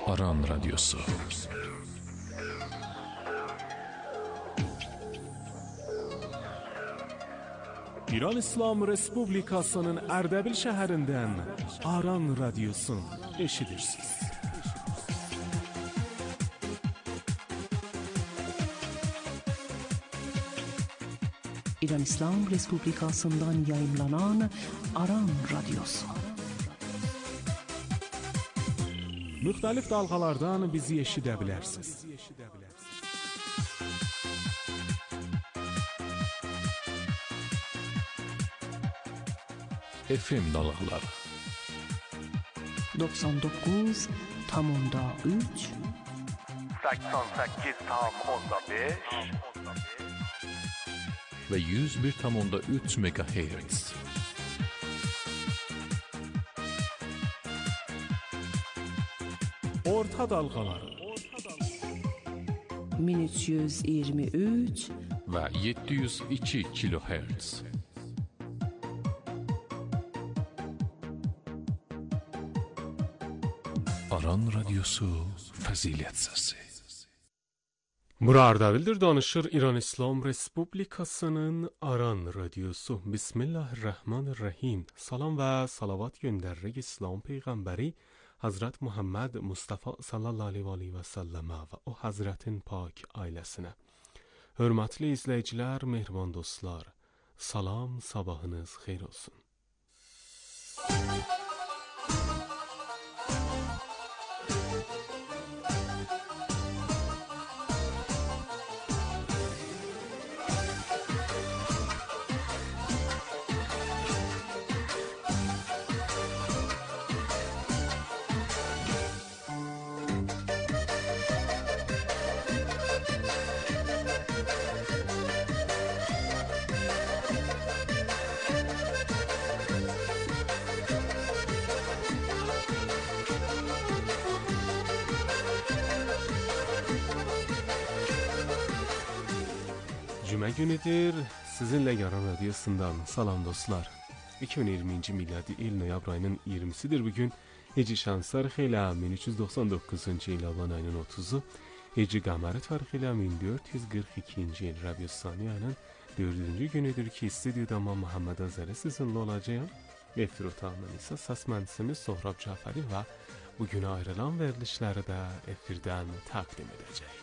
Aran Radyosu. İran İslam Respublikasının Ərdəbil şəhərindən Aran Radyosu eşidirsiniz. İran İslam Respublikasından yayımlanan Aran Radyosu. Müxtəlif dalğalardan bizi eşidə bilərsiniz. FM dalğaları 99.3 88.5 ve 101.3 MHz. Orta dalğaları 1323 ve 702 kHz. Aran Radyosu Fəzilət Səsi. Bura Ardabildir, danışır İran İslam Respublikasının Aran Radyosu. Bismillahirrahmanirrahim. Salam və salavat göndəririk İslam Peyğəmbəri Hazret Muhammed Mustafa sallallahu aleyhi və səlləmə və o Hazretin pak ailəsinə. Hörmətli izləyicilər, mehriban dostlar, salam, sabahınız xeyir olsun. Cümə günüdür, sizinlə Aran Radyosu'ndan salam dostlar. 2020-ci miladi il noyabr ayının 20'sidir bugün. Hicri şanslar xeylə 1399-cu il avan ayının 30'u. Hicri qəməri tarixi ilə 1442-ci il Rəbiü Sani ayının 4-cü günüdür ki, stüdyoda Muhammed Azəri sizinlə olacağım. Efir otağından isə səs mühəndisimiz Sohrab Cəfəri və bugünə ayrılan verilişləri də efirdən təqdim edəcəyik.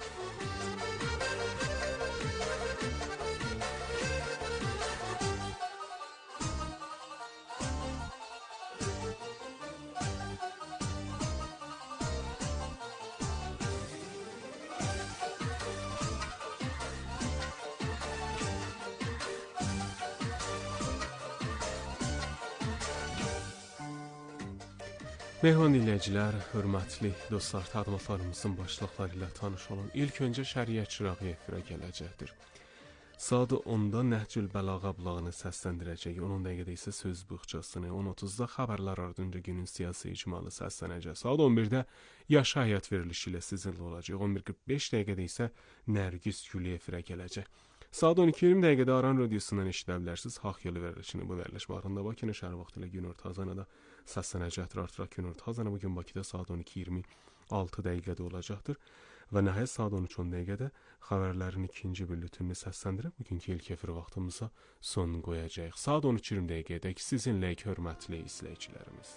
Mehman dinləyicilər, hörmətli dostlar, təqdimatlarımızın başlıqları ilə tanış olun. İlk öncə şəriət çırağı efirə gələcəkdir. Saat 10-da Nəhcül Bəlağa blağını səsləndirəcək, 10 dəqiqədə isə söz buxçasını, 10:30-da xəbərlər ardınca günün siyasi icmalı səslənəcək. Saat 11-də yaşa həyat verilişi ilə sizinlə olacaq, 11:45 dəqiqədə isə Nərgiz Gülü efirə gələcək. Saat 12:20 dəqiqədə Aran Radyosu'ndan eşidə bilərsiniz. Haq yolu verilişini bu veriliş vaxtında Bakının şəhər vaxtı ilə günorta azanada səslənəcəkdir. Artıraq günorta azanı bugün Bakıda saat 12:26 dəqiqədə olacaqdır. Və nəhayət saat 13:10 dəqiqədə xəbərlərin ikinci bülletenini səsləndirib bugünkü ilk efir vaxtımıza son qoyacağıq. Saat 13:20 dəqiqədək sizinlə hörmətli izləyicilərimiz.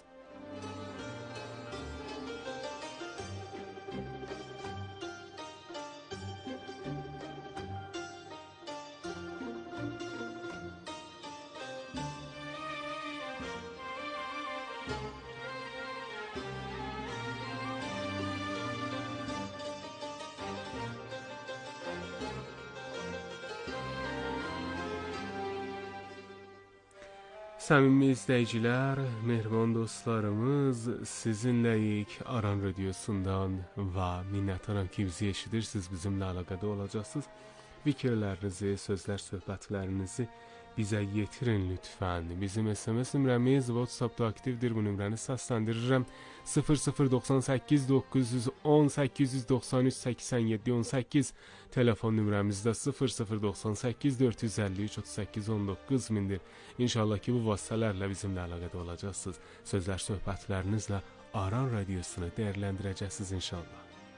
Səmimi izləyicilər, mehriban dostlarımız, sizinləyik Aran Radyosu'ndan və minnətdaram ki, bizi eşidirsiniz, bizimlə əlaqədə olacaqsınız. Fikirlərinizi, sözlər, söhbətlərinizi bizə yetirin lütfən. Bizim SMS nömrəmiz WhatsApp-da aktivdir. Bu nömrəni səsləndirirəm. 0098 910 893 87 18. Telefon nömrəmizdə 0098 453 38 19 mindir. İnşallah ki, bu vasitələrlə bizimlə əlaqədə olacaqsınız. Sözlər, söhbətlərinizlə Aran Radiosunu dəyərləndirəcəksiniz inşallah.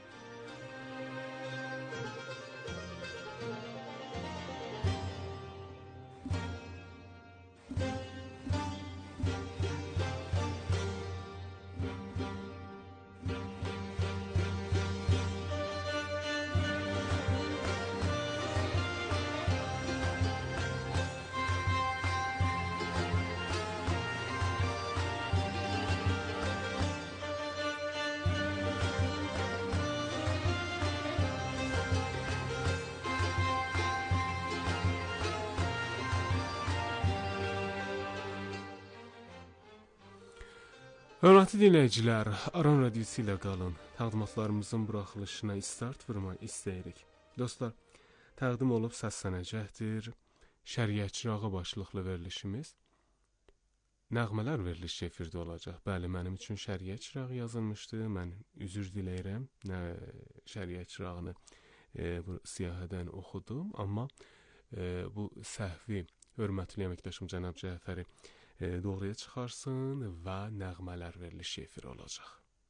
Hörmətli dinləyicilər, Aran Radiosu ilə qalın. Təqdimatlarımızın buraxılışına start vurmaq istəyirik. Dostlar, təqdim olub səslənəcəkdir Şəriət Çırağı başlıqlı verilişimiz. Nəğmələr verilişi efirdə olacaq. Bəli, mənim üçün Şəriət Çırağı yazılmışdı. Mən üzr diləyirəm. Şəriət Çırağını bu siyahıdan oxudum, amma bu səhvi hörmətli əməkdaşım cənab Cəfəri doğruya çıxarsın və nəğmələr verilişi efir olacaq.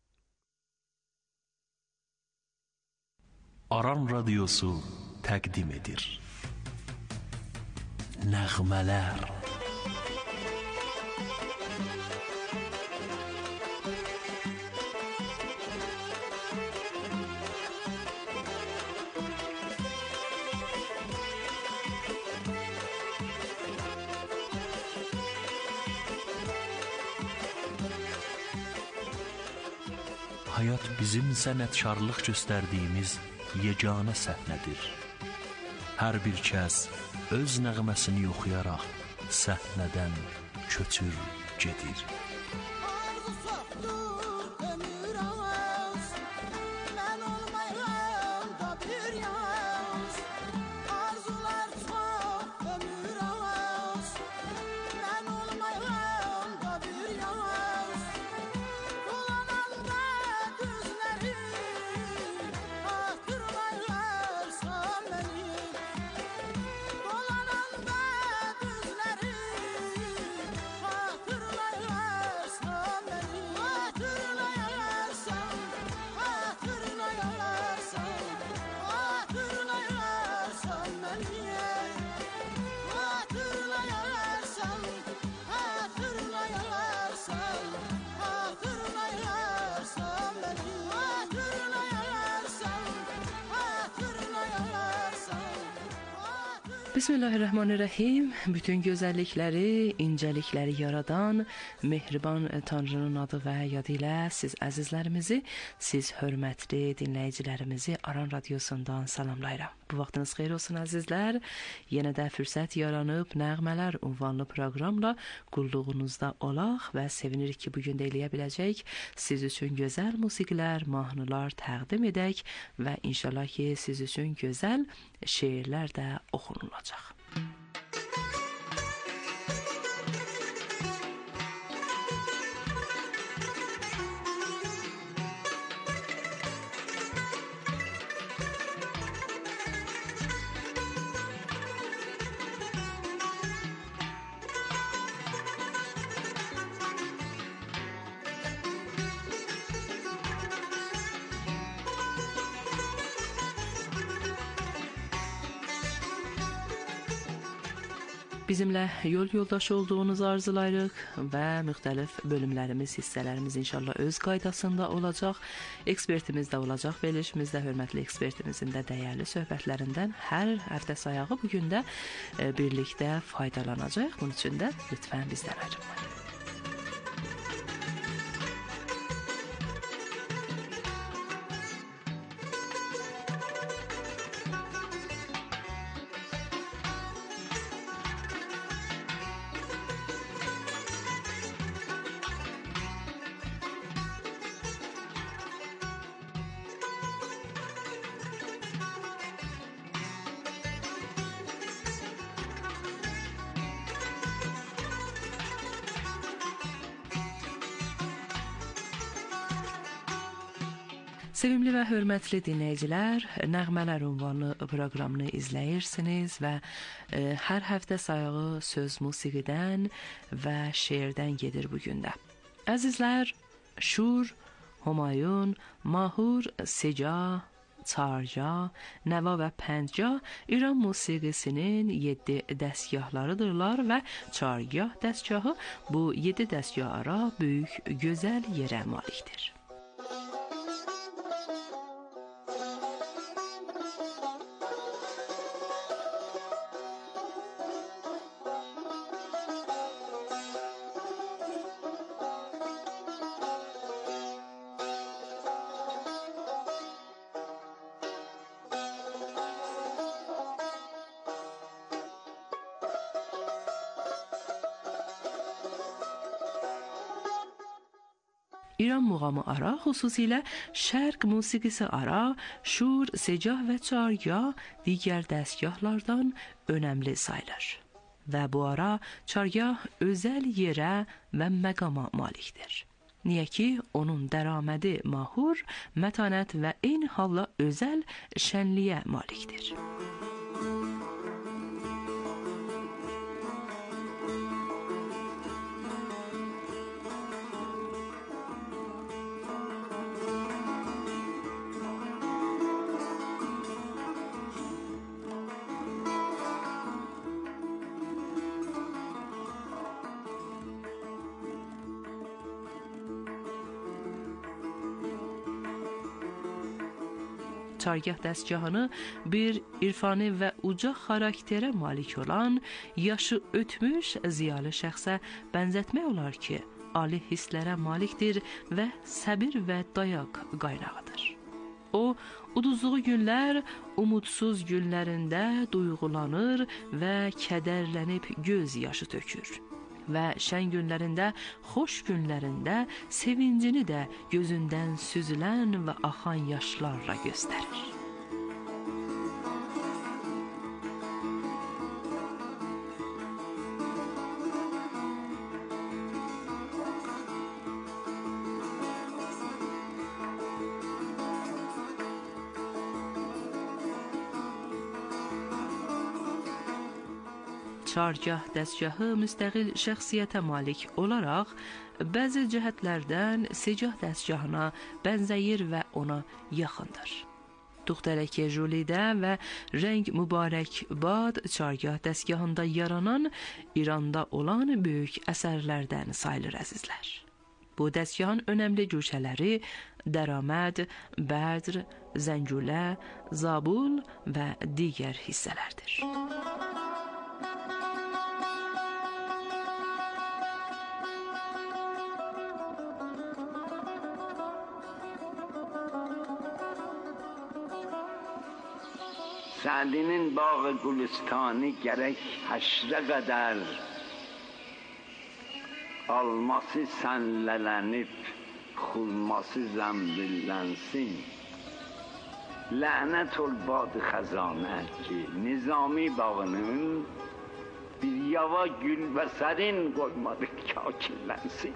Aran Radiosu təqdim edir. Nəğmələr. Hayat bizim sənətkarlıq göstərdiyimiz yeganə səhnədir. Hər bir kəs öz nəğməsini oxuyaraq səhnədən köçür gedir. Bismillahirrahmanirrahim. Bütün gözəllikləri, incəlikləri yaradan mehriban Tanrının adı və yadı ilə siz əzizlərimizi, siz hörmətli dinləyicilərimizi Aran Radiosundan salamlayıram. Bu vaxtınız xeyir olsun əzizlər. Yenə də fürsət yaranıb Nəğmələr ünvanlı proqramla qulluğunuzda olaq və sevinirik ki, bugün də eləyə biləcək. Siz üçün gözəl musiqilər, mahnılar təqdim edək və inşallah ki, siz üçün gözəl şeirlər də oxunulacaq. Bizimlə yol yoldaşı olduğunuz arzulayırıq və müxtəlif bölümlərimiz, hissələrimiz inşallah öz qaydasında olacaq. Ekspertimiz də olacaq verilişimizdə, hörmətli ekspertimizin də dəyərli söhbətlərindən hər həftə sayağı bugün də birlikdə faydalanacaq. Bunun üçün də lütfən bizdən ayrılmayın. Sevimli və hörmətli dinləyicilər, Nəğmələr ünvanlı proqramını izləyirsiniz və hər həftə sayağı söz musiqidən və şeirdən gedir bugün də. Əzizlər, شور، همایون، ماهور، سجا، çarca, nəva və pəncə İran musiqisinin 7 dəstgahlarıdırlar və çargah dəstgahı bu 7 dəstgah ara böyük, gözəl yerə malikdir. İran muğamı ara, xüsusilə şərq musiqisi ara, şur, secah və çargah digər dəstgahlardan önəmli sayılır. Və bu ara çargah özəl yerə və məqama malikdir. Niyə ki, onun dəramədi mahur, mətanət və eyni halla özəl şənliyə malikdir. Çargah dəstgahını bir irfani və uca xarakterə malik olan, yaşı ötmüş ziyalı şəxsə bənzətmək olar ki, ali hisslərə malikdir və səbir və dayaq qaynağıdır. O, uduzduğu günlər, umudsuz günlərində duyğulanır və kədərlənib göz yaşı tökür. Və şən günlərində, xoş günlərində sevincini də gözündən süzülən və axan yaşlarla göstərir. Çargah dəstgahı müstəqil şəxsiyyətə malik olaraq bəzi cəhətlərdən secah dəstgahına bənzəyir və ona yaxındır. Tuxtərəkə Julidə və Rəng Mübarək Bad çargah dəstgahında yaranan İranda olan böyük əsərlərdən sayılır əzizlər. Bu dəstgahın önəmli güşələri Dəraməd, Bədr, Zəngülə, Zabul və digər hissələrdir. Sa'dinin bağı gülistani gərək həşrə qədər alması sənlələnib, xulması zəmbillənsin. Lənət ol bad xəzanə ki, Nizami bağının bir yava gül və sərin qoymadı kakillənsin.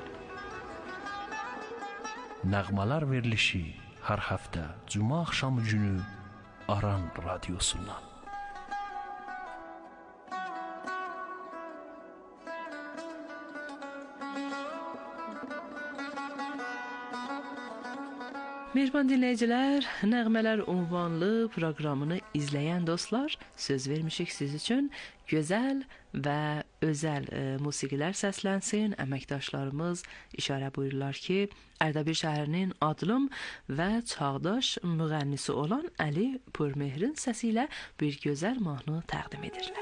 Nəğmələr verilişi hər həftə Cuma axşamı günü Aran Radyosu'ndan. Mehriban dinləyicilər, Nəğmələr ünvanlı proqramını izləyən dostlar, söz vermişik siz üçün gözəl və özəl musiqilər səslənsin. Əməkdaşlarımız işarə buyururlar ki, Ərdəbil şəhərinin adlım və çağdaş müğənnisi olan Əli Pürmehrin səsi ilə bir gözəl mahnı təqdim edirlər.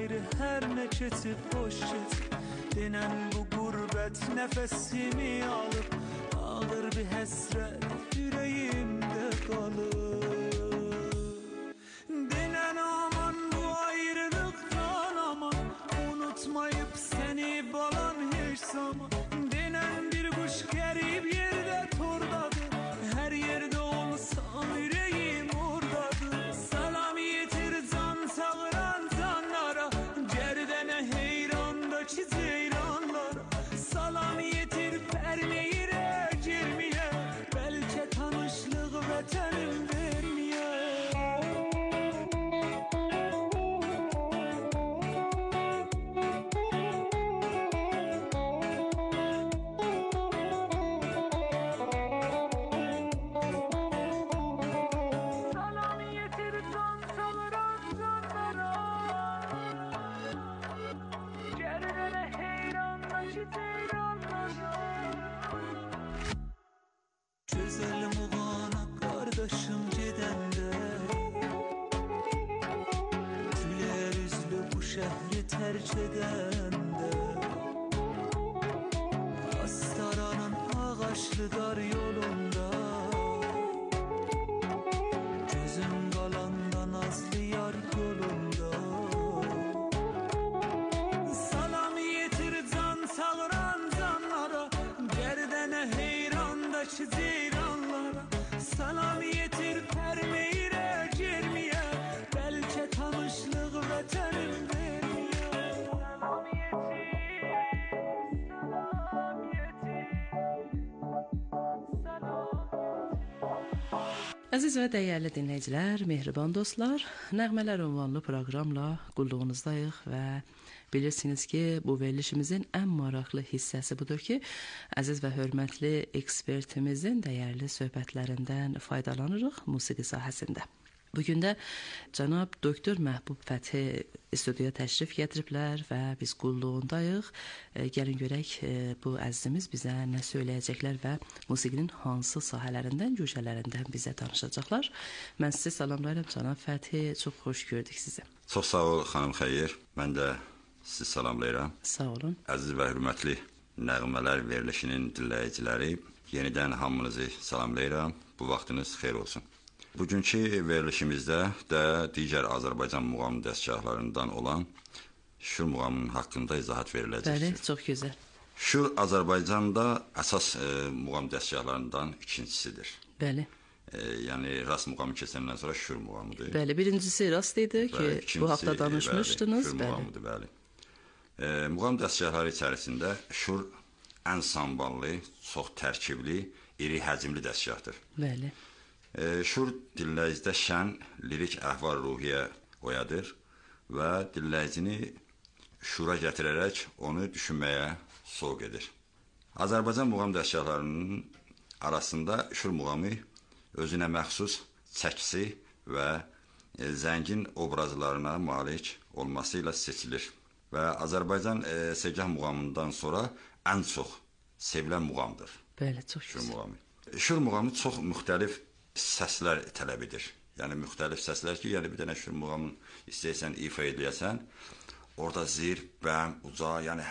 ayrı her ne keçib boş keçib denən bu qurbət nəfəsimi alıb ağır bir həsrət ürəyimdə qalır denən aman bu ayrılıqdan aman unutmayıb səni balam heç zaman denən bir quş qərib yerdə tordadır hər yerdə olsam ürəyim ordadır salam yetir can sağıran canlara gərdənə heyrandakı ceyranlara salam yetir pərmeyirə girməyə bəlkə tanışlıq vətənim verməyə Çözelim uğana kardeşim gedəndə Gülər üzlü bu şəhri tərk edəndə Astaranın ağaçlı dar yolunda Gözüm qalanda nazlı yar yolunda Salam yetir can sağıran canlara Gərdənə heyrandakı ceyranlara Salam yetir pərmeyirə girməyə Bəlkə tanışlıq vətənim verməyə Salam yetir, salam yetir Əziz və dəyərli dinləyicilər, mehriban dostlar, Nəğmələr ünvanlı proqramla qulluğunuzdayıq və bilirsiniz ki, bu verilişimizin ən maraqlı hissəsi budur ki, əziz və hörmətli ekspertimizin dəyərli söhbətlərindən faydalanırıq musiqi sahəsində. Bugün də cənab Doktor Məhbub Fəthi studiyaya təşrif gətiriblər və biz qulluğundayıq. Gəlin görək bu əzizimiz bizə nə söyləyəcəklər və musiqinin hansı sahələrindən, güşələrindən bizə danışacaqlar. Mən sizi salamlayıram cənab Fəthi, çox xoş gördük sizi. Çox sağ ol xanım Xeyir, mən də sizi salamlayıram. Sağ olun. Əziz və hörmətli Nəğmələr verilişinin dinləyiciləri, yenidən hamınızı salamlayıram. Bu vaxtınız xeyir olsun. Bugünkü verilişimizdə də digər Azərbaycan muğam dəstgahlarından olan Şur muğamının haqqında izahat veriləcəkdir. Bəli, çox gözəl. Şur Azərbaycanda əsas muğam dəstgahlarından ikincisidir. Bəli. Yəni rast muğamı keçəndən sonra Şur muğamıdır. Bəli, birincisi rast idi ki, bu haqda danışmışdınız. Şur muğamıdır, bəli. Muğam dəstgahları içərisində Şur ən samballı, çox tərkibli, iri həcmli dəstgahdır. Bəli. Şur dinləyicidə şən, lirik əhval-ruhiyyə oyadır və dinləyicini şura gətirərək onu düşünməyə soğuk edir. Azərbaycan muğam dəstgahlarının arasında Şur muğamı özünə məxsus çəkisi və zəngin obrazlarına malik olması ilə seçilir və Azərbaycan segah muğamından sonra ən çox sevilən muğamdır. Bəli, çox Şur muğamı. Şur muğamı çox müxtəlif səslər tələb edir. Yəni müxtəlif səslər ki, yəni bir dənə Şur muğamını istəyirsən ifa edəyəsən, orada zir, bəm, uca, yəni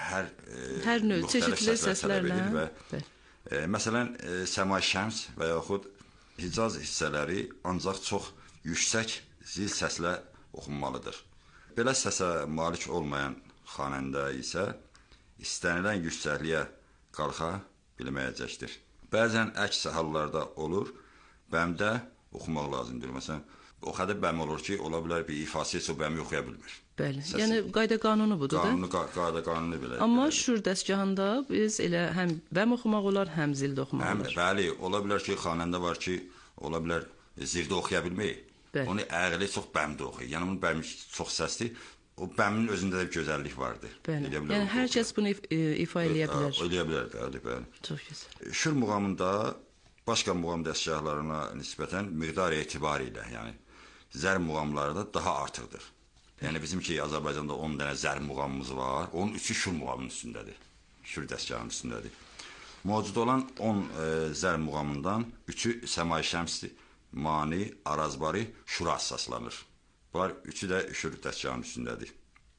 hər növ çeşidli səslərlə və məsələn Səma Şəms və yaxud Hicaz hissələri ancaq çox yüksək zil səslə oxunmalıdır. Belə səsə malik olmayan xanəndə isə istənilən yüksəkliyə qalxa bilməyəcəkdir. Bəzən əks hallarda olur, bəmdə oxumaq lazımdır. Məsələn, o qədər bəm olur ki, ola bilər bir ifası heç o bəmi oxuya bilmir. Bəli, yəni qayda qanunu budur da. Qayda qanunu belə. Amma Şur dəstgahında biz elə həm bəm oxumaq olar, həm zildə oxumaq olar. Bəli, ola bilər ki, xanəndə var ki, ola bilər zirdə oxuya bilməyir. Onu əğli çox bəmdə oxuyur. Yəni onun bəmi çox səsli. O bəmin özündə də bir gözəllik vardır. Bəli. Yəni hər kəs bunu ifa eləyə bilər. Eləyə bilər, bəli. Çox gözəl. Şur muğamında başqa muğam dəstgahlarına nisbətən miqdar etibarilə, yəni zər muğamları da daha artıqdır. Yəni bizim ki, Azərbaycanda 10 dənə zər muğamımız var, onun 3-ü Şur muğamının üstündədir. Şur dəstgahının üstündədir. Mövcud olan 10 zər muğamından 3-ü Səma Şəmsdir, Mani, Arazbari, Şura əsaslanır. Var, 3-ü də Şur dəstgahının üstündədir.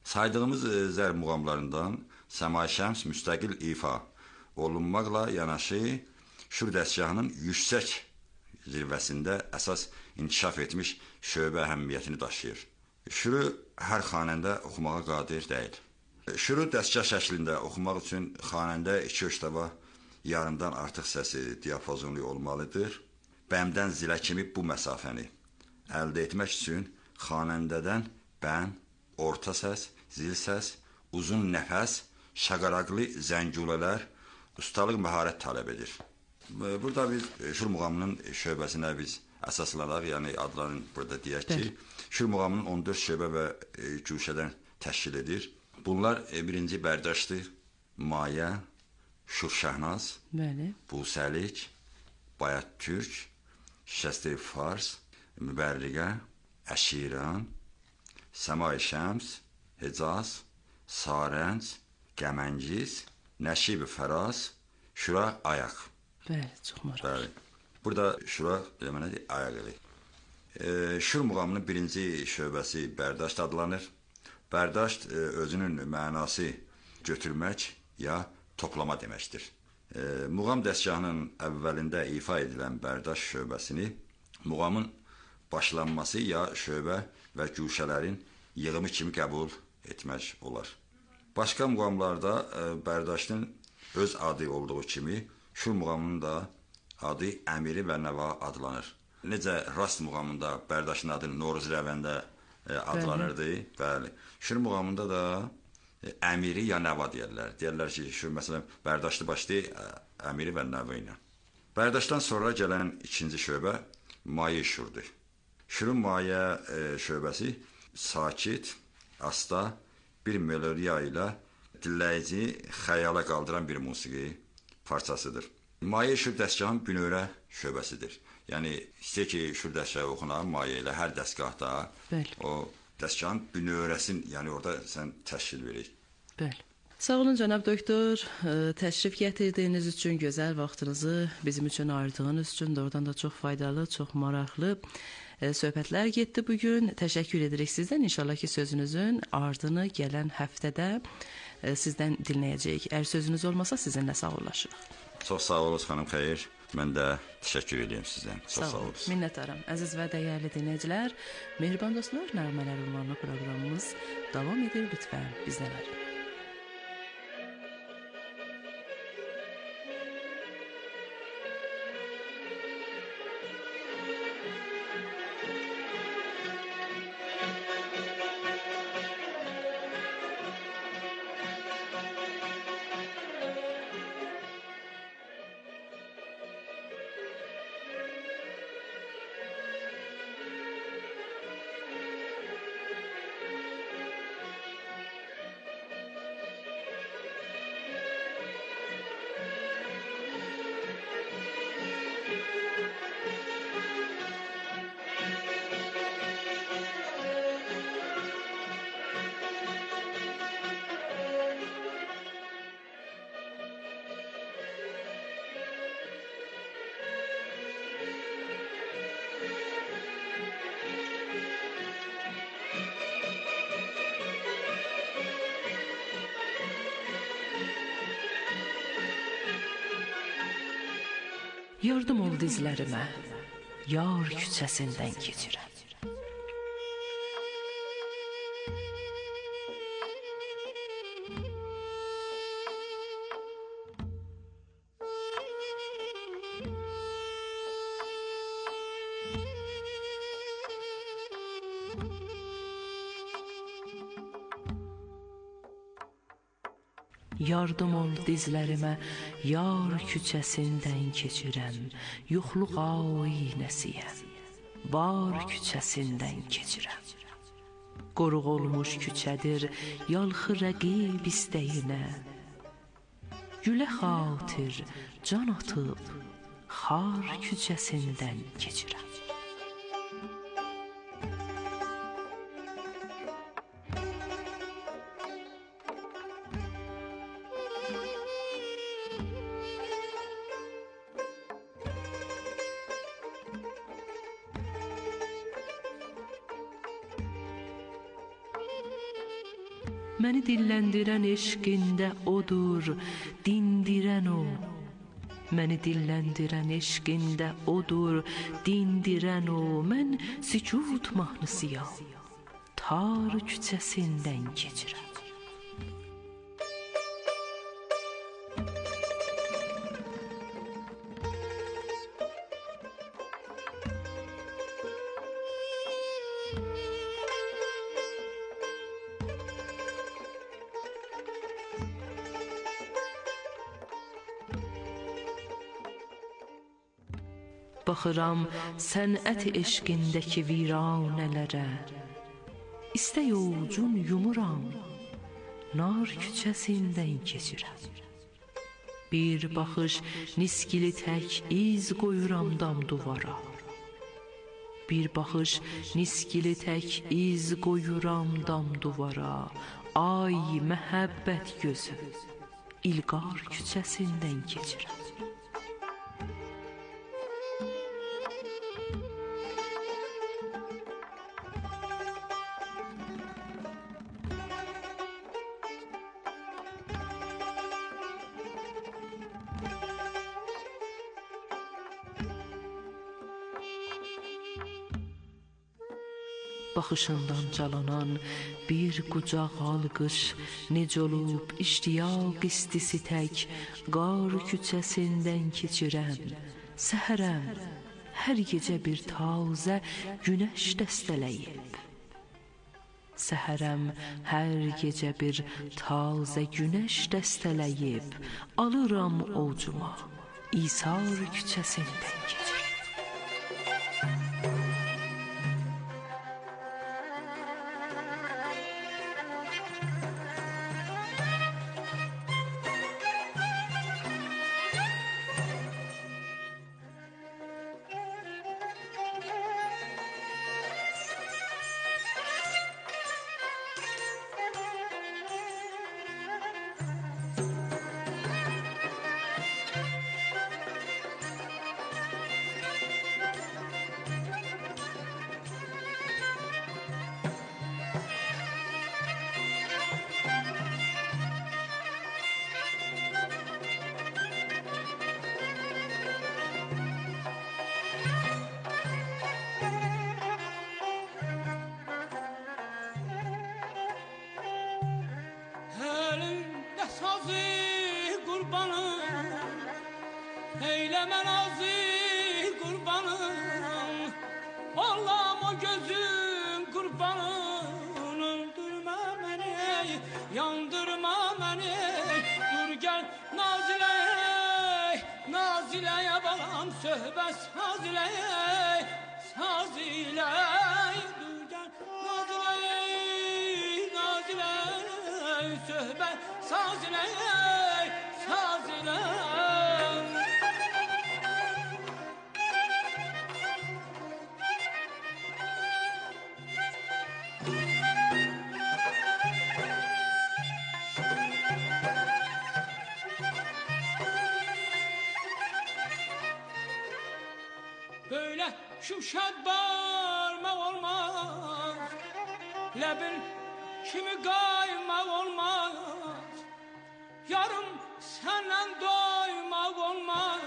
Saydığımız zərb muğamlarından Səma-i Şəms müstəqil ifa olunmaqla yanaşı şur dəstgahının yüksək zirvəsində əsas inkişaf etmiş şöbə əhəmiyyətini daşıyır. Şuru hər xanəndə oxumağa qadir deyil. Şuru dəstgah şəklində oxumaq üçün xanəndə 2 oktava yarımdan artıq səsi diapazonlu olmalıdır. Bəmdən zilə kimi bu məsafəni əldə etmək üçün xanəndədən bəm, orta səs, zil səs, uzun nəfəs, şaqaraqlı zəngulələr, ustalıq məharət tələb edir. Burada biz şur muğamının şöbəsinə biz əsaslanaraq, yəni adlarını burada deyək ki, şur muğamının 14 şöbə və güşədən təşkil edir. Bunlar birinci Bərdəşdir, Mayə, Şur-Şəhnaz, Busəlik, Bayat Türk, Şikəst-i Fars, Mübərriqə, Əşiran, Səma-i Şəms, Hicaz, Sarənc, Qəməngiz, Nəşib-i Fəraz, Şura, Ayaq. Bəli, çox maraqlı. Burada Şura deməlidir, Ayaq eli. Şur muğamının birinci şöbəsi Bərdəşt adlanır. Bərdəşt özünün mənası götürmək ya toplama deməkdir. Muğam dəstgahının əvvəlində ifa edilən Bərdəşt şöbəsini muğamın başlanması ya şöbə və güşələrin yığımı kimi qəbul etmək olar. Başqa muğamlarda Bərdəştin öz adı olduğu kimi şur muğamının da adı Əmiri və Nəva adlanır. Necə Rast muğamında Bərdəştin adı Noruz Rəvəndə adlanırdı. Bəli. Şur muğamında da Əmiri ya Nəva deyərlər. Deyərlər ki, şur məsələn Bərdəşli başlayır Əmiri və Nəva ilə. Bərdəşdən sonra gələn ikinci şöbə Mayə şurdur. Şurun Mayə şöbəsi sakit, asta bir melodiya ilə dinləyici xəyala qaldıran bir musiqi parçasıdır. Mayə şur dəstgahın bünövrə şöbəsidir. Yəni, istəyir ki, şur dəstgahı oxunan Mayə ilə hər dəstgahda o dəstgahın bünövrəsini, yəni orada sən təşkil verir. Bəli. Sağ olun cənab doktor, təşrif gətirdiyiniz üçün, gözəl vaxtınızı bizim üçün ayırdığınız üçün doğrudan da çox faydalı, çox maraqlı söhbətlər getdi bugün. Təşəkkür edirik sizdən. İnşallah ki, sözünüzün ardını gələn həftədə sizdən dinləyəcəyik. Əgər sözünüz olmasa sizinlə sağollaşırıq. Çox sağ olun xanım Xeyir. Mən də təşəkkür edirəm sizdən. Çox sağ olun. Minnətdaram. Əziz və dəyərli dinləyicilər, Mehriban Dostlar Nəğmələr ünvanlı proqramımız davam edir. Lütfən bizdən ayrılın. Yardım ol dizlərimə, yar küçəsindən keçirəm. Yardım ol dizlərimə, yar küçəsindən keçirəm, yoxluq aynəsiyəm, var küçəsindən keçirəm. Qoruq olmuş küçədir, yalxı rəqib istəyinə, gülə xatir, can atıb, xar küçəsindən keçirəm. Məni dilləndirən eşqində odur, dindirən o. Məni dilləndirən eşqində odur, dindirən o. Mən sükut mahnısıyam, tar küçəsindən keçirəm. Baxıram sənət eşqindəki viranələrə, İstə yolcun yumuram, nar küçəsindən keçirəm. Bir baxış niskili tək iz qoyuram dam duvara. Bir baxış niskili tək iz qoyuram dam duvara. Ay məhəbbət gözü, İlqar küçəsindən keçirəm. Baxışından calanan bir qucaq alqış, necə olub iştiyaq istisi tək, qar küçəsindən keçirəm. Səhərəm, hər gecə bir tazə günəş dəstələyib. Səhərəm, hər gecə bir tazə günəş dəstələyib, alıram ovcuma, İsar küçəsindən keçirəm. Eyləmə nazı qurbanım, Allah'ım o gözüm qurbanım. Öldürmə məni, yandırma məni, dur gəl Naziləyə, Naziləyə balam, söhbət Naziləyə, Naziləyə, dur gəl Naziləyə, Naziləyə, söhbət Naziləyə, Naziləyə. Böyle şuşat bağırmak olmaz, Lebin kimi kaymak olmaz, Yarım senden doymak olmaz,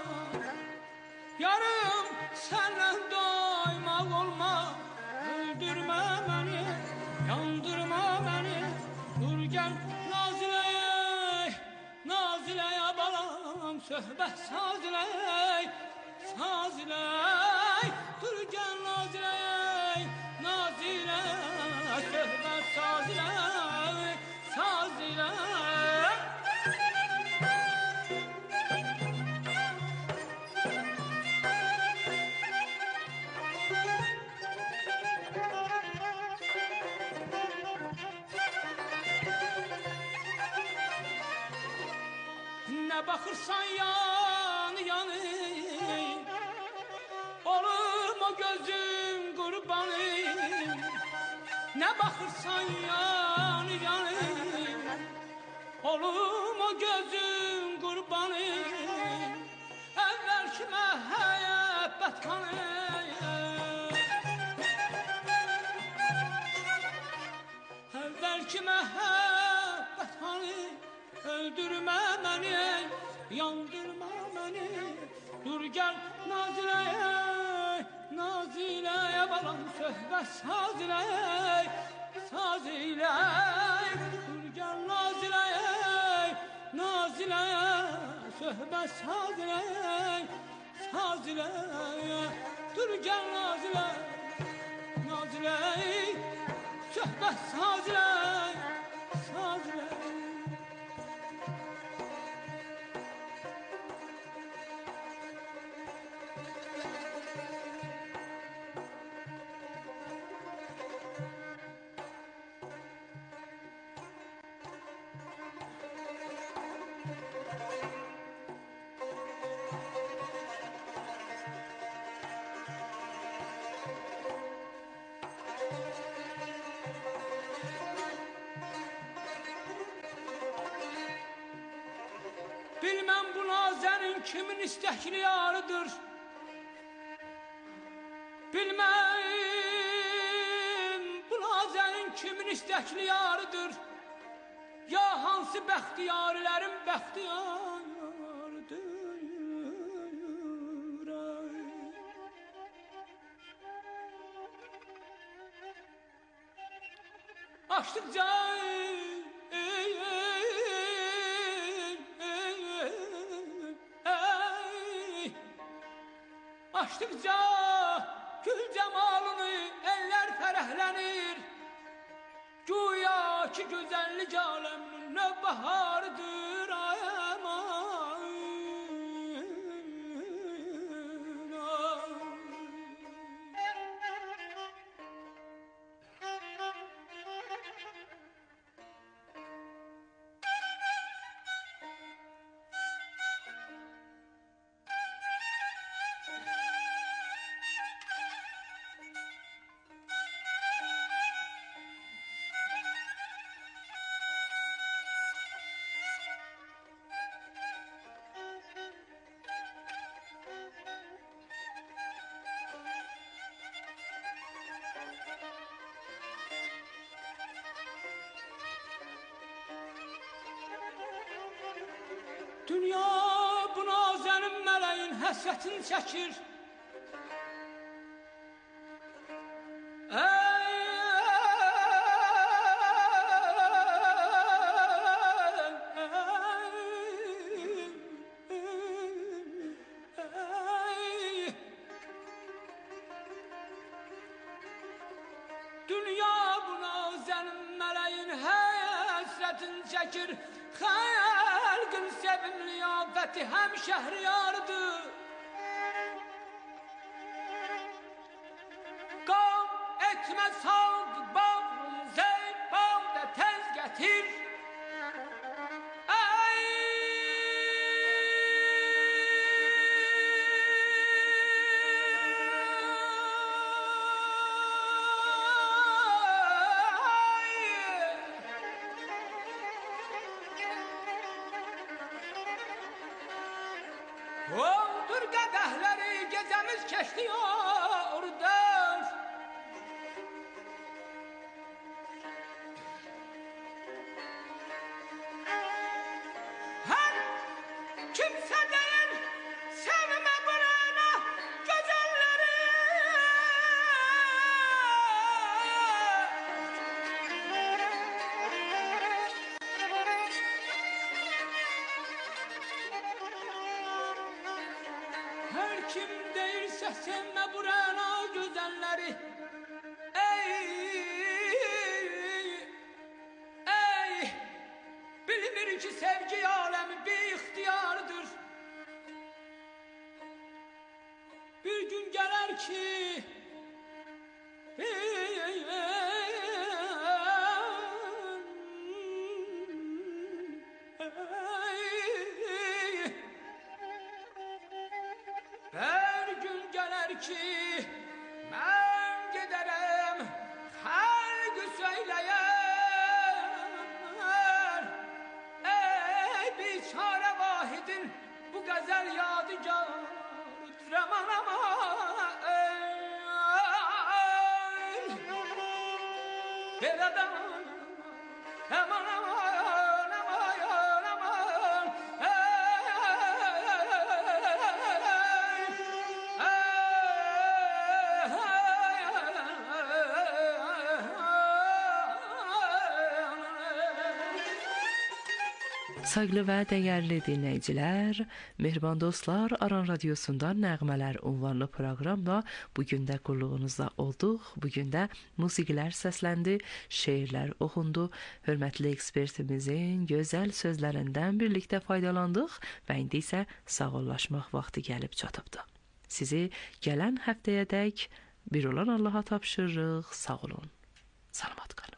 Yarım senden doymak olmaz. Öldürme beni, yandırma beni, dur gel Nazile'ye, Nazile'ye balam, söhbet Nazile'ye, Nazile'ye, dur gel Nazile'ye, Nazile'ye, söhbet Nazile'ye, Nazile'ye. Ne bakırsan yanı yanı, Olum o gözüm kurbanı. Ne bakırsan yanı yanı, Olum o gözüm kurbanı. Evvelki mehabbet kanı, Evvelki mehabbet Fatmanı, öldürme beni, yandırma beni. Dur gel Nazile'ye, Nazile'ye balam söhbət saz ilə, saz ilə. Dur gel Nazile'ye, Nazile'ye söhbət saz ilə, saz ilə. Dur gel Nazile, Nazile söhbət saz ilə, saz ilə. Bilmem bu nazenin kimin istekli yarıdır. Bilmem bu nazenin kimin istekli yarıdır. Ya hansı bəxtiyarilərin bəxtiyarıdır. Açdıkca açtıkça gül cemalını eller fərəhlənir. Güya ki gözəllik aləminin nə baharıdır ay aman. Dünya bu nazenin mələyin həsrətini çəkir. Dünya bu nazenin mələyin həsrətini çəkir. Xəlqin sevim liyafəti həm şəhriyardır. Qam etmə sağd bağrım zeyd bağda tez gətir. Oldur qədəhləri gecəmiz keçdi oradan. Hər kimsə deyir sevmə burana gözəlləri. Her kim değilse sevme burana güzelleri. Ey bilmir ki sevgi alemi bir ihtiyardır. Bir gün gelir ki bir gün gelir ki ben giderim halkı söyleyen. Ey biçare vahidin bu gazel yadigar aman aman. Bir adam aman aman aman. Sayılı və dəyərli dinləyicilər, mehriban dostlar, Aran Radiosu'nda Nəğmələr ünvanlı proqramla bugün də qulluğunuzda olduq. Bugün də musiqilər səsləndi, şeirlər oxundu. Hörmətli ekspertimizin gözəl sözlərindən birlikdə faydalandıq və indi isə sağollaşmaq vaxtı gəlib çatıbdı. Sizi gələn həftəyədək bir olan Allaha tapşırırıq. Sağ olun, salamat qalın.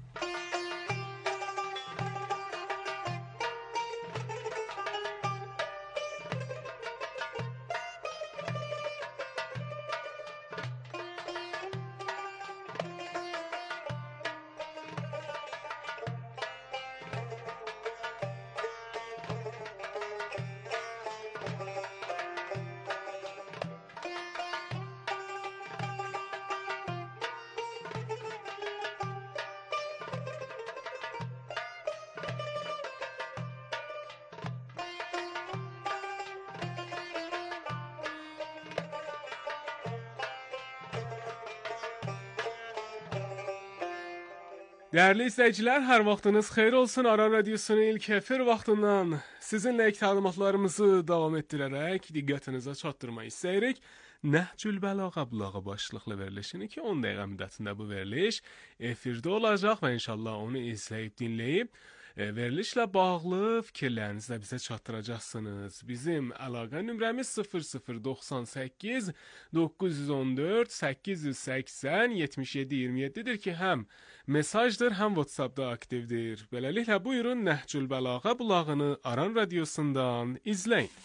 Değerli izleyiciler, her vaxtınız xeyir olsun. Aran Radiosu'nun ilk efir vaxtından sizinle ilk təlimatlarımızı davam etdirərək diqqətinizə çatdırmayı istəyirik. Nəhcül Bəlağa bulağı başlıqlı verilişini ki 10 dəqiqə müddətində bu veriliş efirdə olacaq və inşallah onu izləyib dinləyib verilişlə bağlı fikirlərinizi də bizə çatdıracaqsınız. Bizim əlaqə nömrəmiz 0098 914 880 77 27-dir ki, həm mesajdır, həm WhatsApp-da aktivdir. Beləliklə buyurun Nəhcül Bəlağa bulağını Aran Radiosundan izləyin.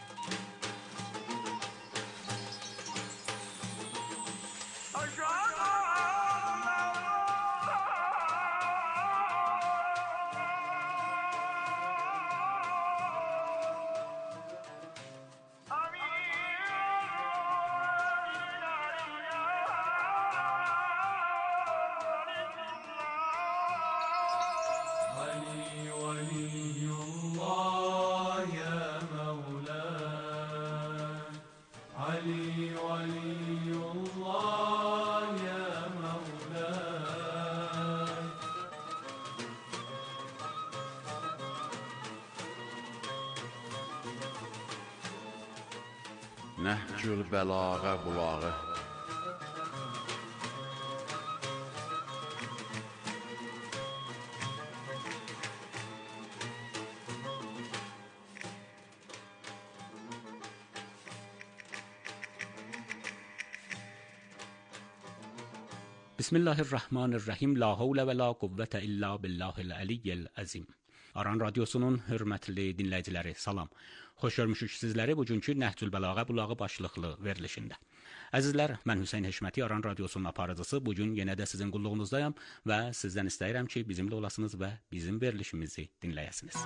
Nəhcül Bəlağa bulağı. Bismillahirrahmanirrahim. La havle və la quvvətə illa billahil əliyyəl əzim. Aran Radiosu'nun hörmətli dinləyiciləri, salam. Xoş görmüşük sizləri bugünkü Nəhcül Bəlağa bulağı başlıqlı verilişində. Əzizlər, mən Hüseyn Heşməti, Aran Radiosu'nun aparıcısı. Bugün yenə də sizin qulluğunuzdayım və sizdən istəyirəm ki, bizimlə olasınız və bizim verilişimizi dinləyəsiniz.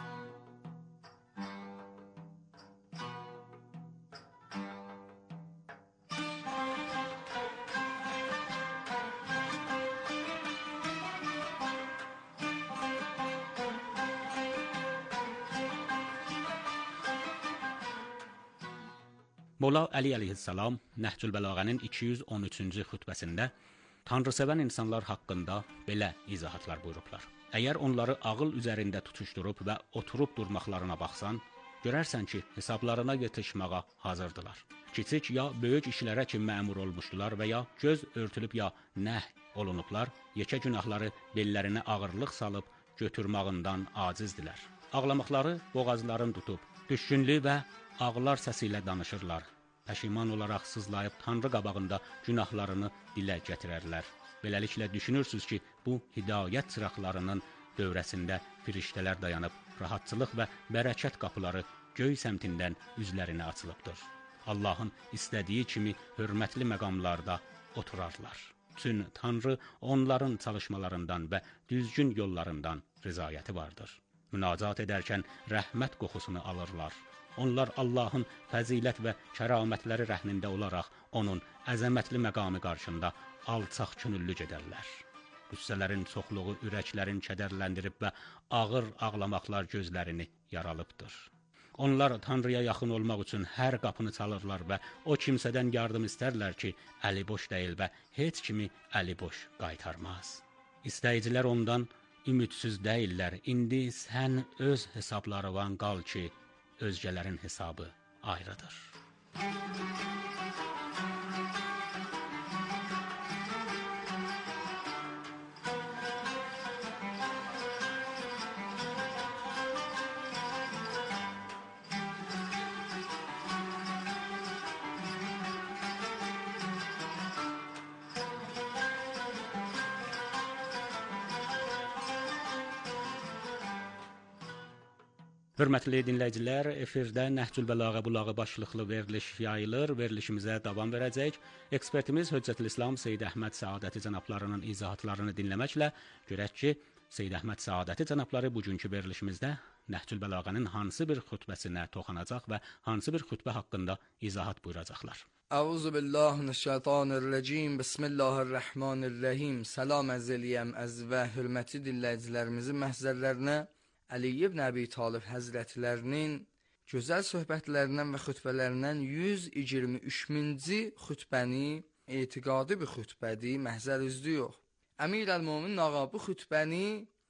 Molla Əli əleyhissalam Nəhcül Bəlağanın 213-cü xütbəsində tanrısevən insanlar haqqında belə izahatlar buyurublar. Əgər onları ağıl üzərində tutuşdurub və oturub durmaqlarına baxsan, görərsən ki, hesablarına yetişməyə hazırdılar. Kiçik ya böyük işlərə ki məmur olmuşdular və ya göz örtülüb ya nəh olunublar, yekə günahları bellərinə ağırlıq salıb götürmağından acizdilər. Ağlamaqları boğazların tutub, düşkünlü və ağlar səsi ilə danışırlar. Pəşiman olaraq sızlayıb Tanrı qabağında günahlarını dilə gətirərlər. Beləliklə düşünürsünüz ki, bu hidayət çıraqlarının dövrəsində firiştələr dayanıb, rahatçılıq və bərəkət qapıları göy səmtindən üzlərinə açılıbdır. Allahın istədiyi kimi hörmətli məqamlarda oturarlar. Çün Tanrı onların çalışmalarından və düzgün yollarından rızayəti vardır. Münacat edərkən rəhmət qoxusunu alırlar. Onlar Allahın fəzilət və kəramətləri rəhnində olaraq onun əzəmətli məqamı qarşında alçaq könüllü gedərlər. Qüssələrin çoxluğu ürəklərin kədərləndirib və ağır ağlamaqlar gözlərini yaralıbdır. Onlar Tanrıya yaxın olmaq üçün hər qapını çalırlar və o kimsədən yardım istərlər ki, əli boş deyil və heç kimi əli boş qaytarmaz. İstəyicilər ondan ümidsiz deyirlər. İndi sən öz hesablarıvan qal ki, özgələrin hesabı ayrıdır. Hörmətli dinləyicilər, efirdə Nəhcül Bəlağə Bulağı başlıqlı veriliş yayılır. Verilişimizə davam verəcək. Ekspertimiz Höccətülislam Seyid Əhməd Səadəti cənablarının izahatlarını dinləməklə görək ki, Seyid Əhməd Səadəti cənabları bugünkü verilişimizdə Nəhcül Bəlağənin hansı bir xutbəsinə toxunacaq və hansı bir xutbə haqqında izahat buyuracaqlar. Əuzu billahi mineşşeytanirracim. Bismillahirrahmanirrahim. Salam əzəliyəm və hörmətli dinləyicilərimizin məhzərlərinə Əli ibn Əbi Talib Həzrətlərinin gözəl söhbətlərindən və xütbələrindən 123-cü xütbəni etiqadi bir xütbədir, məhzər üzdü yox. Əmir əl-Mömin ağa bu xütbəni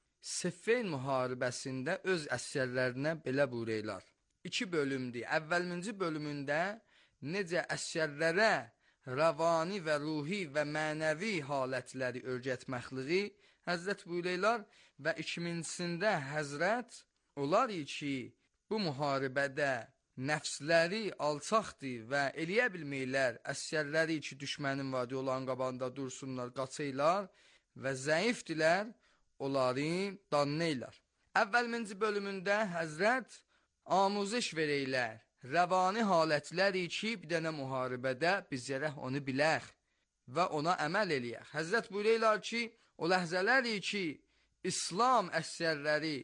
Siffin müharibəsində öz əsgərlərinə belə buyururlar. 2 bölümdür. Əvvəlminci bölümündə necə əsgərlərə rəvani və ruhi və mənəvi halətləri öyrətməkliyi Həzrət buyururlar və ikincisində Həzrət olar ki, bu müharibədə nəfsləri alçaqdır və eləyə bilməklər, əsgərləri ki, düşmənin vadi olan qabanda dursunlar, qaçaylar və zəifdirlər, onları danlaylar. Əvvəlminci bölümündə Həzrət amuziş verəylər, rəvani halətləri ki, bir dənə müharibədə biz gərək onu bilək və ona əməl eləyək. Həzrət buyururlar ki, o ləhzələri ki, İslam əsgərləri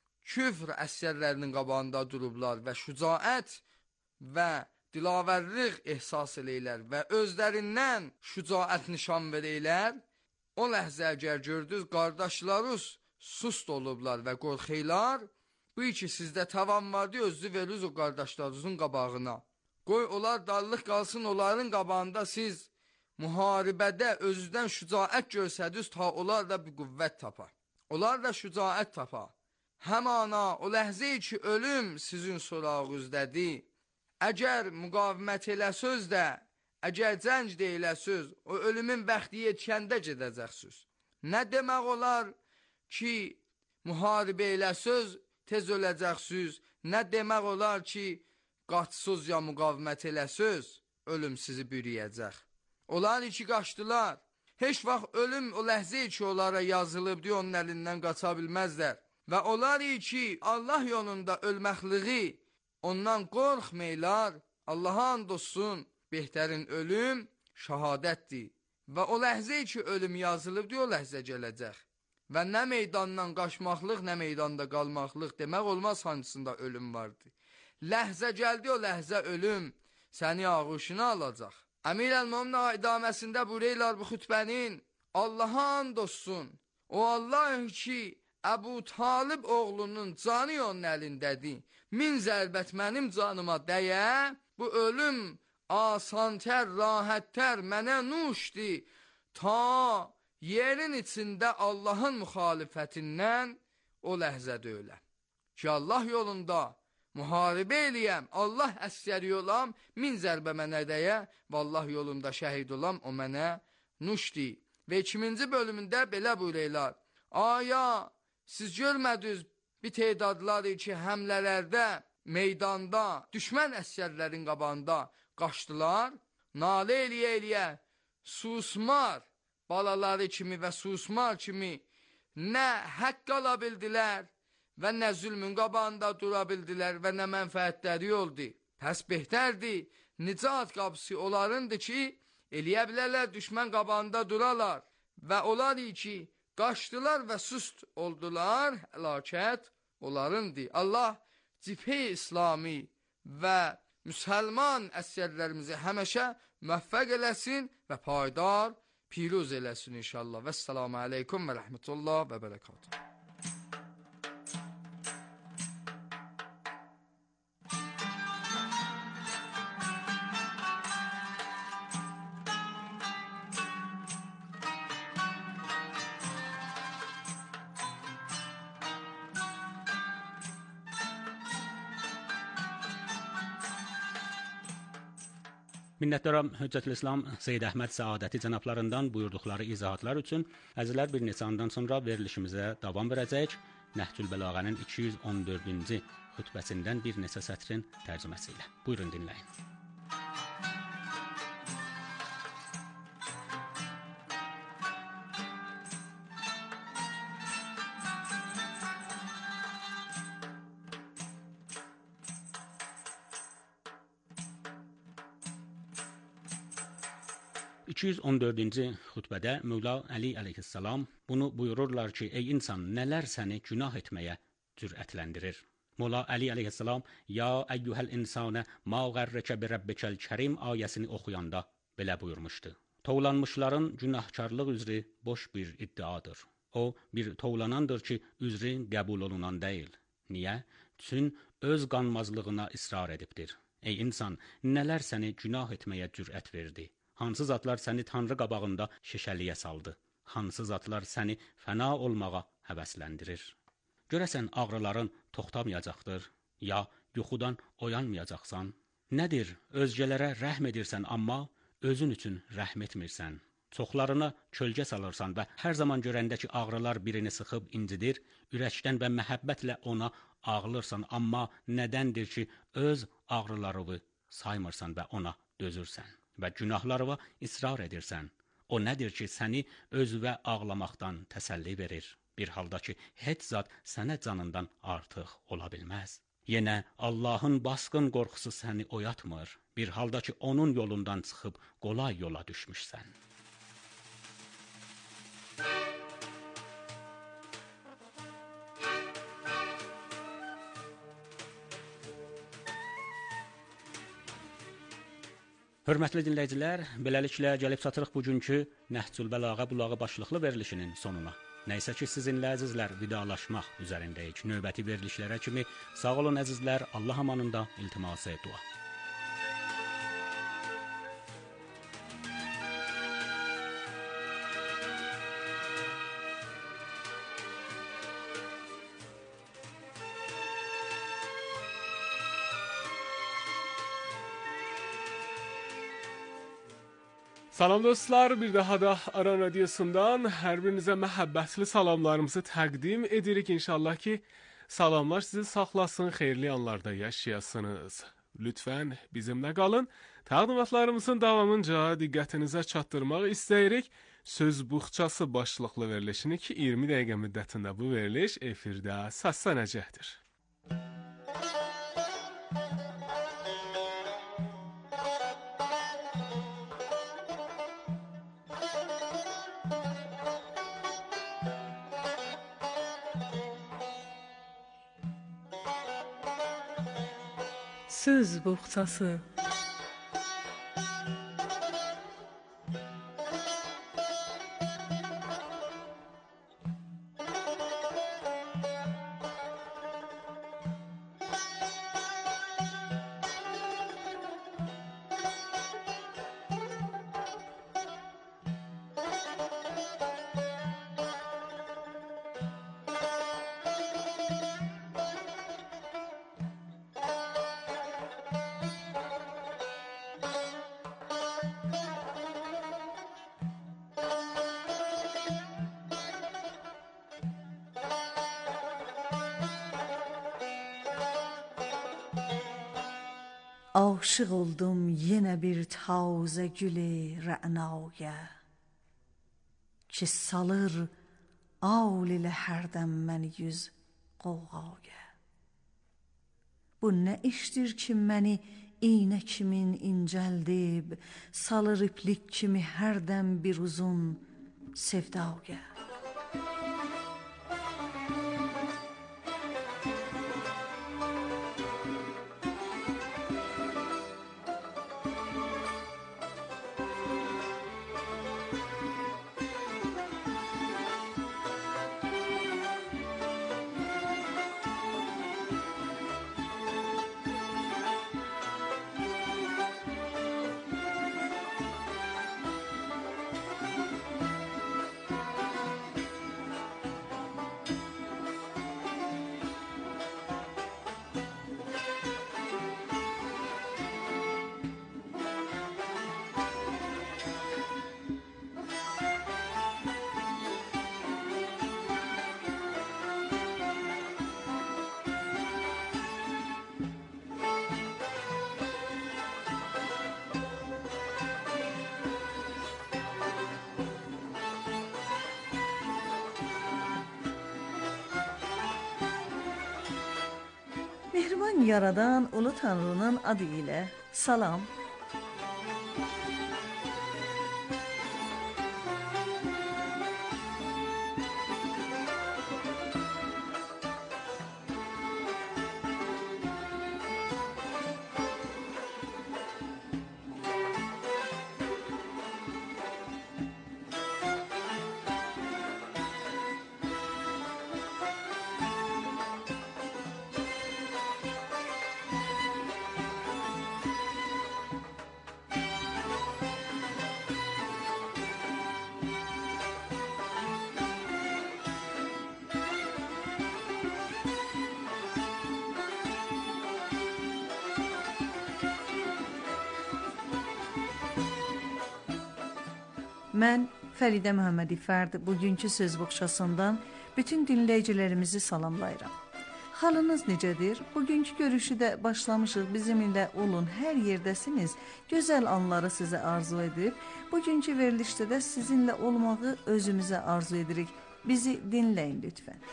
küfr əsgərlərinin qabağında durublar və şücaət və dilavərlik ehsas eləylər və özlərindən şücaət nişan verəylər, o ləhzə əgər gördünüz, qardaşlarınız sust olublar və qorxeylar, bu ki, sizdə tavan vardı, özünüzü verirsiniz o qardaşlarınızın qabağına. Qoy, onlar dallıq qalsın, onların qabağında siz müharibədə özünüzdən şücaət görsədiniz, ta onlar da bir qüvvət tapar. Onlar da şücaət tapar. Həmana o ləhzə ki, ölüm sizin sorağınızdadır. Əgər müqavimət eləsöz də, əgər cəng də eləsöz, o ölümün bəxti yetkəndə gedəcəksiniz. Nə demək olar ki, müharibə eləsöz, tez öləcəksiniz. Nə demək olar ki, qaçsız ya müqavimət eləsöz, ölüm sizi bürüyəcək. Onlar ki, qaçdılar. Heç vaxt ölüm o ləhzə ki, onlara yazılıb, deyə onun əlindən qaça bilməzlər. Və onlar ki, Allah yolunda ölməkliği, ondan qorxmaylar, Allaha and olsun, behtərin ölüm şəhadətdir. Və o ləhzə ki, ölüm yazılıb, deyə o ləhzə gələcək. Və nə meydandan qaçmaqlıq, nə meydanda qalmaqlıq demək olmaz, hansında ölüm vardır. Ləhzə gəldi, o ləhzə ölüm səni ağuşuna alacaq. Əmir əl-Mömin idaməsində buyururlar bu xütbənin, Allaha and olsun, o Allah ki, Əbu Talib oğlunun canı onun əlindədir. 1000 zərbət mənim canıma dəyə, bu ölüm asantər, rahəttər, mənə nuşdir. Ta yerin içində Allahın müxalifətindən o ləhzədə öləm. Ki, Allah yolunda müharibə eləyəm, Allah əsgəri olam, 1000 zərbə mənə dəyə və Allah yolunda şəhid olam, o mənə nuşdir. Və 2-ci bölümündə belə buyururlar, aya, siz görmədiniz bir tedadlar ki, həmlələrdə, meydanda, düşmən əsgərlərin qabağında qaçdılar, nalə eləyə-eləyə, susmar balaları kimi və susmar kimi nə haqq ala bildilər və nə zülmün qabağında dura bildilər və nə mənfəətləri oldu. Pəs behtərdir, nicat qapısı onlarındır ki, eləyə bilərlər düşmən qabağında duralar və onlar ki, qaçdılar və sust oldular, həlakət onlarındır. Allah cibhə İslami və müsəlman əsgərlərimizi həməşə müvəffəq eləsin və paydar, piruz eləsin inşallah. Vəssalamu aleykum və rəhmətullah və bərəkatuhu. Minnətdaram Hüccətül İslam Seyyid Əhməd Səadəti cənablarından buyurduqları izahatlar üçün. Əzizlər, bir neçə andan sonra verilişimizə davam verəcəyik. Nəhcül Bəlağənin 214-cü xütbəsindən bir neçə sətrin tərcüməsi ilə. Buyurun dinləyin. ...214-cü xütbədə Mövla Əli əleyhissalam bunu buyururlar ki, ey insan, nələr səni günah etməyə cürətləndirir? Mövla Əli əleyhissalam, ya əyyuhəl insanə ma qərrəkə bi Rabbikəl Kərim ayəsini oxuyanda belə buyurmuşdu. Tovlanmışların günahkarlıq üzrü boş bir iddiadır. O, bir tovlanandır ki, üzrü qəbul olunan deyil. Niyə? Çün öz qanmazlığına israr edibdir. Ey insan, nələr səni günah etməyə cürət verdi? Hansı zatlar səni Tanrı qabağında şişəliyə saldı? Hansı zatlar səni fəna olmağa həvəsləndirir? Görəsən ağrıların toxtamayacaqdır, ya yuxudan oyanmayacaqsan? Nədir, özgələrə rəhm edirsən, amma özün üçün rəhm etmirsən? Çoxlarına kölgə salırsan və hər zaman görəndə ki, ağrılar birini sıxıb incidir, ürəkdən və məhəbbətlə ona ağlırsan, amma nədəndir ki, öz ağrılarını saymırsan və ona dözürsən? Və günahlarına israr edirsən. O nədir ki, səni özünə ağlamaqdan təsəlli verir? Bir halda ki, heç zat sənə canından artıq ola bilməz. Yenə Allahın basqın qorxusu səni oyatmır. Bir halda ki, onun yolundan çıxıb qolay yola düşmüşsən. Hörmətli dinləyicilər, beləliklə gəlib çatırıq bugünkü Nəhcül Bəlağə bulağı başlıqlı verilişinin sonuna. Nəysə ki, sizinlə əzizlər vidalaşmaq üzərindəyik. Növbəti verilişlərə kimi sağ olun əzizlər, Allah amanında iltiması dua. Salam dostlar, bir daha da Aran Radyosu'ndan hər birinizə məhəbbətli salamlarımızı təqdim edirik. İnşallah ki, salamlar sizi saxlasın, xeyirli anlarda yaşayasınız. Lütfən bizimlə qalın. Təqdimatlarımızın davamınca diqqətinizə çatdırmaq istəyirik. Söz buxçası başlıqlı verilişini ki, 20 dəqiqə müddətində bu veriliş efirdə səslənəcəkdir. Söz buxçası. Aşık oldum yine bir taze gülü rə'naya ki salır ağl ilə hərdən məni yüz qoğaya. Bu nə işdir ki məni iynə kimin incəldib, salır iplik kimi hərdən bir uzun sevdaya. bütün yaradan Ulu Tanrının adı ilə salam. Mən Fəridə Məhəmmədi Fərd bugünkü söz boğçasından bütün dinləyicilərimizi salamlayıram. Halınız necədir? Bugünkü görüşü də başlamışıq. Bizimlə olun, hər yerdəsiniz. Gözəl anları sizə arzu edib. Bugünkü verilişdə də sizinlə olmağı özümüzə arzu edirik. Bizi dinləyin lütfən.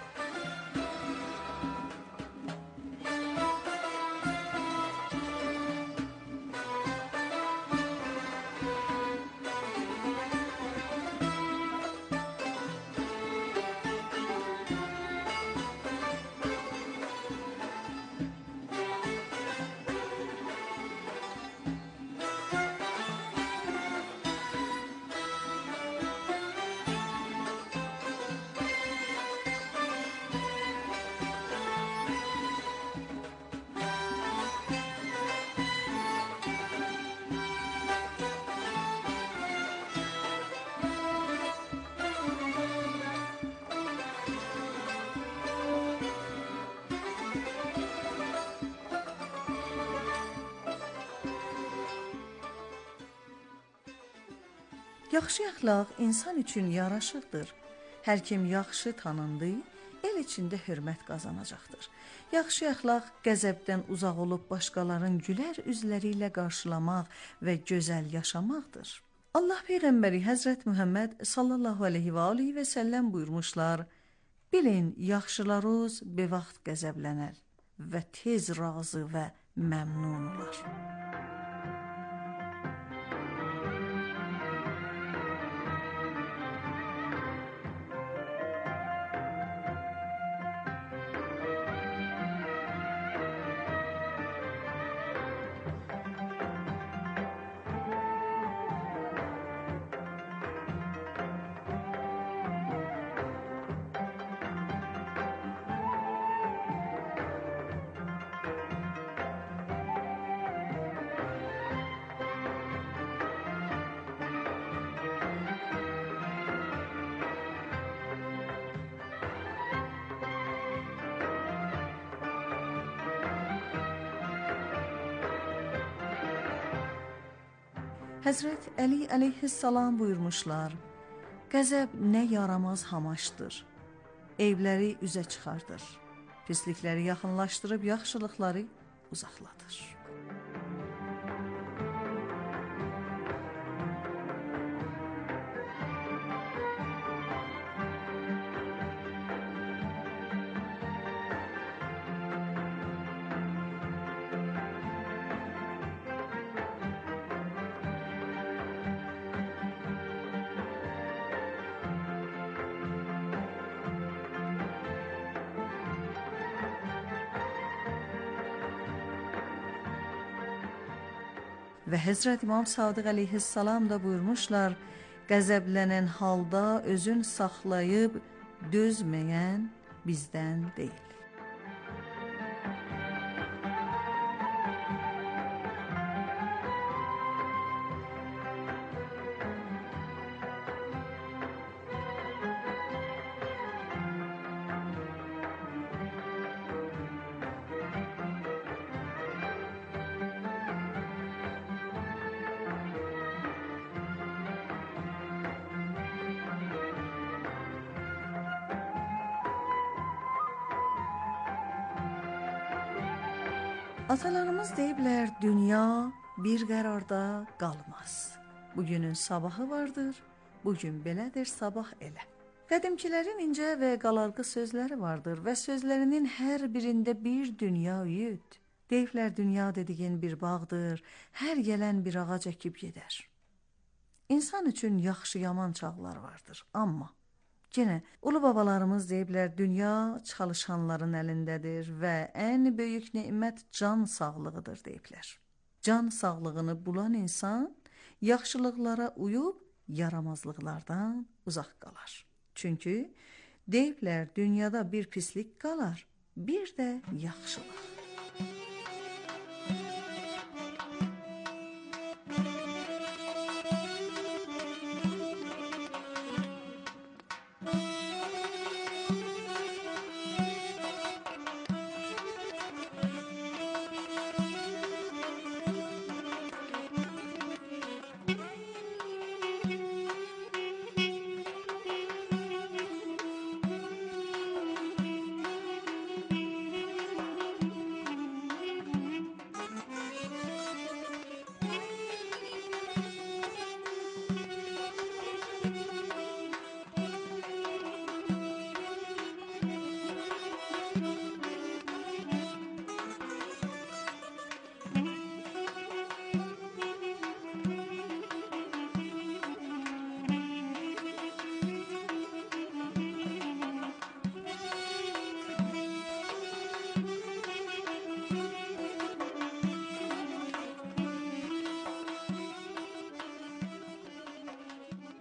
Yaxşı əxlaq insan üçün yaraşıqdır. Hər kim yaxşı tanındı, el içində hörmət qazanacaqdır. Yaxşı əxlaq qəzəbdən uzaq olub başqalarının gülər üzləri ilə qarşılamaq və gözəl yaşamaqdır. Allah Peyğəmbəri Həzrət Muhammed sallallahu aleyhi və aleyhi və səlləm buyurmuşlar, bilin, yaxşılarınız be vaxt qəzəblənər və tez razı və məmnun olar. Həzrət Əli əleyhissalam buyurmuşlar, qəzəb nə yaramaz hamaşdır, eyibləri üzə çıxardır, pislikləri yaxınlaşdırıb yaxşılıqları uzaqladır. Və Həzrət İmam Sadiq əleyhissalam da buyurmuşlar, qəzəblənən halda özün saxlayıb dözməyən bizdən deyil. Atalarımız deyiblər, dünya bir qərarda qalmaz. Bugünün sabahı vardır, bugün belədir, sabah elə. Qədimkilərin incə və qalarğı sözləri vardır və sözlərinin hər birində bir dünya öyüd. Deyiblər, dünya dediyin bir bağdır, hər gələn bir ağac əkib gedər. İnsan üçün yaxşı yaman çağlar vardır, amma yenə ulu babalarımız deyiblər, dünya çalışanların əlindədir və ən böyük nemət can sağlığıdır deyiblər. Can sağlığını bulan insan yaxşılıqlara uyub yaramazlıqlardan uzaq qalar. Çünki deyiblər, dünyada bir pislik qalar, bir də yaxşılıq.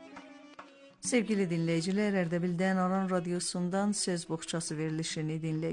Sevgili dinləyicilər, Ərdəbildən Aran Radiosundan Söz Boğçası verilişini dinləyirsiniz.